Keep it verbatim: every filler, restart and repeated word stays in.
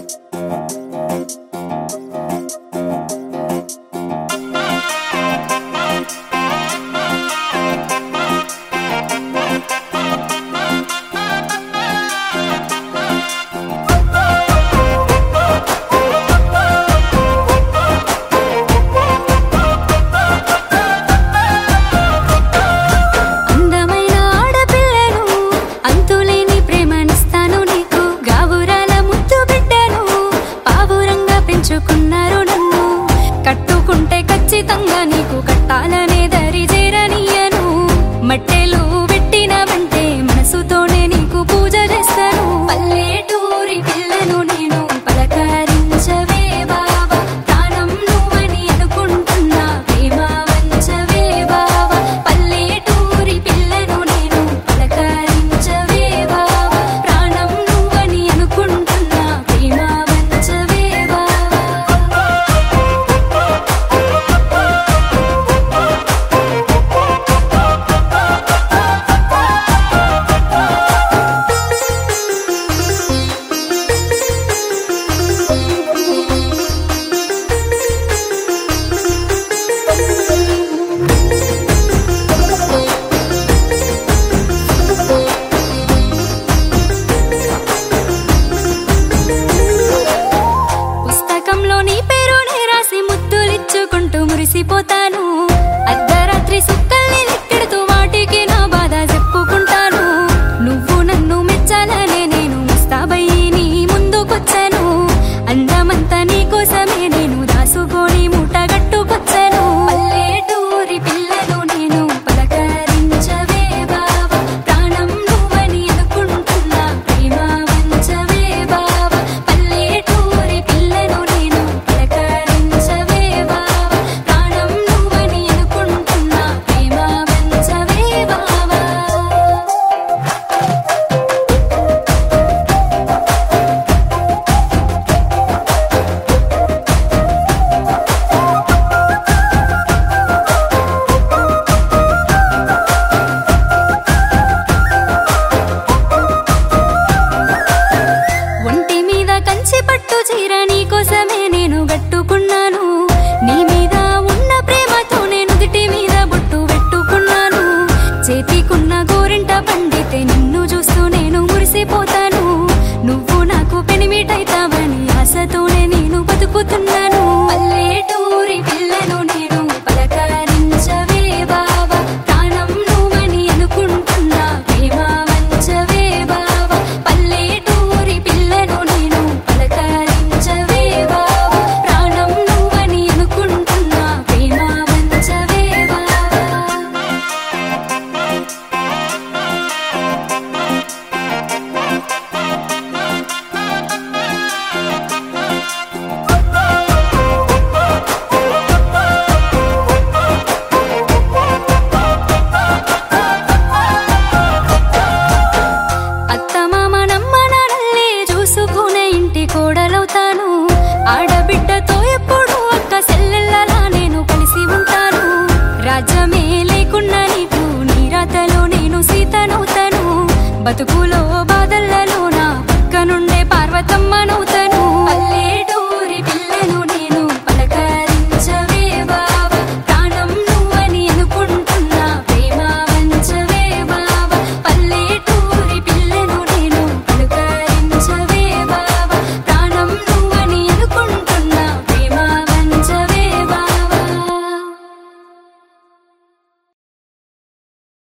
మురిసిపోతాను అర్ధరాత్రి సుక్కల్ని లెక్కెడుతూ వాటికి నా బాధ చెప్పుకుంటాను నువ్వు నన్ను మెచ్చాలనే నేను ముస్తాబయ్యి నీ ముందుకొచ్చాను అందమంతా నీ కోసమే నేను దాసుకొని మూట గట్టుకొచ్చాను పల్లెటూరి పిల్లను నేను పలకరించవే బావా ప్రాణం నువ్వని అనుకుంటున్నా ప్రేమ వంచవే బావా పల్లెటూరి పిల్లను నేను పలకరించవే బావా ప్రాణం నువ్వని అనుకుంటున్నా ప్రేమ వంచవే బావా ఒంటి మీద కంచి పట్టు చీర నీ కోసమే నేను గట్టుకున్నాను నీ మీద ఉన్న ప్రేమతో నేను దిటి మీద బొట్టు పెట్టుకున్నాను చేతికున్న గోరింట పండితే నిన్ను చూస్తూ నేను మురిసిపోతాను నువ్వు నాకు పెనిమిటైతావని ఆశతోనే నేను బతుకుతున్నాను పల్లెటూరి పిల్లను నేను పలకరించవే బావా ప్రాణం నువ్వని అనుకుంటున్నా ప్రేమ వంచవే బావా పల్లెటూరి పిల్లను నేను పలకరించవే బావా ప్రాణం నువ్వని అనుకుంటున్నా ప్రేమ వంచవే బావా అత్తమామ నమ్మనల్లే చూసుకునే ఇంటి కోడలవుతాను ఆడబిడ్డతో ఎప్పుడు అక్క సెల్లెల్లలా నేను కలిసి ఉంటాను రాజ్యమే లేకున్నా నీకు నీ రాతలో నేను సీతనవుతాను బతుకులో బాధలలో నా పక్కనుండే పార్వతమ్మనవుతాను